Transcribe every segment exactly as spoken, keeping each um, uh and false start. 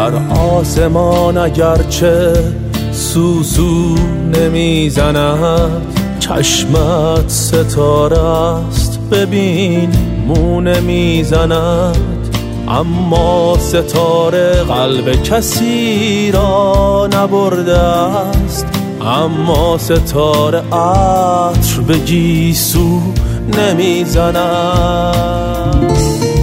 در آسمان اگرچه سوسو نمیزند، چشمت ستاره است ببین مو نمیزند. اما ستاره قلب کسی را نبرده است، اما ستاره عطر به گیسو نمیزند.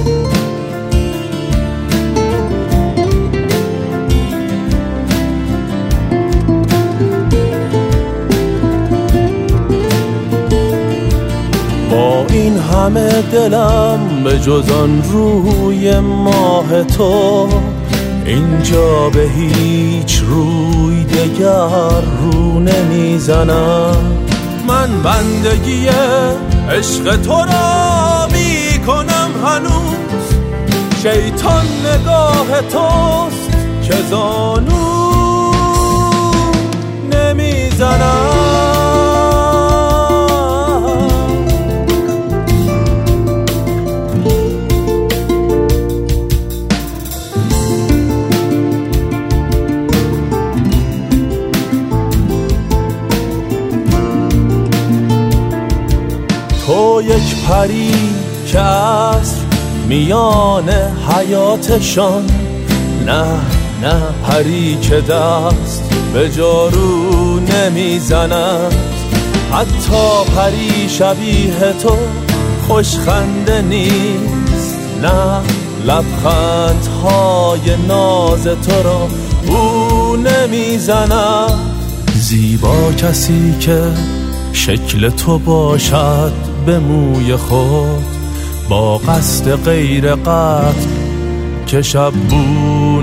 با این همه دلم به جز آن روی ماه تو، اینجا به هیچ روی دگر رو نمیزنم. من بندگی عشق تو را می کنم هنوز، شیطان نگاه توست که زانو نمیزنم. تو یک پری که عصر میان حیاتشان، نه نه پری که دست به جارو نمیزند. حتی پری شبیه تو خوشخنده نیست، نه لبخندهای ناز تو را او نمیزند. زیبا کسی که شکل تو باشد به موی خود، با قصد غیر قتل که شب بو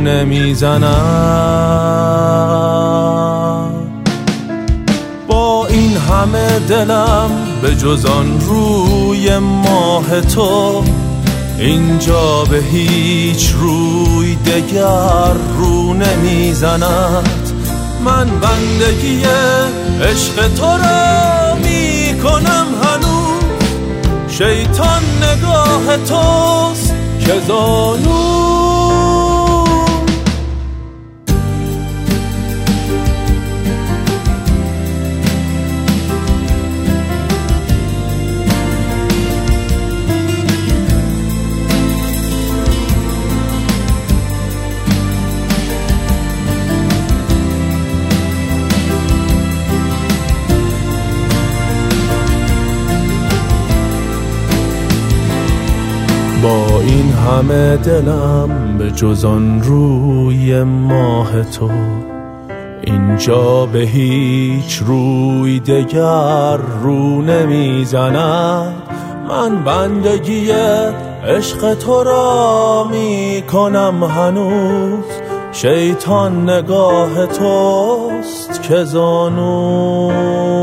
نمیزند. با این همه دلم به جز آن روی ماه تو، اینجا به هیچ روی دگر رو نمیزند. من بندگی عشق تو را می کنم هنوز، شیطان نگاه توست که زانو. با این همه دلم به جز آن روی ماه تو، اینجا به هیچ روی دگر رو نمیزند. من بندگی عشق تو را می کنم هنوز، شیطان نگاه توست که زانو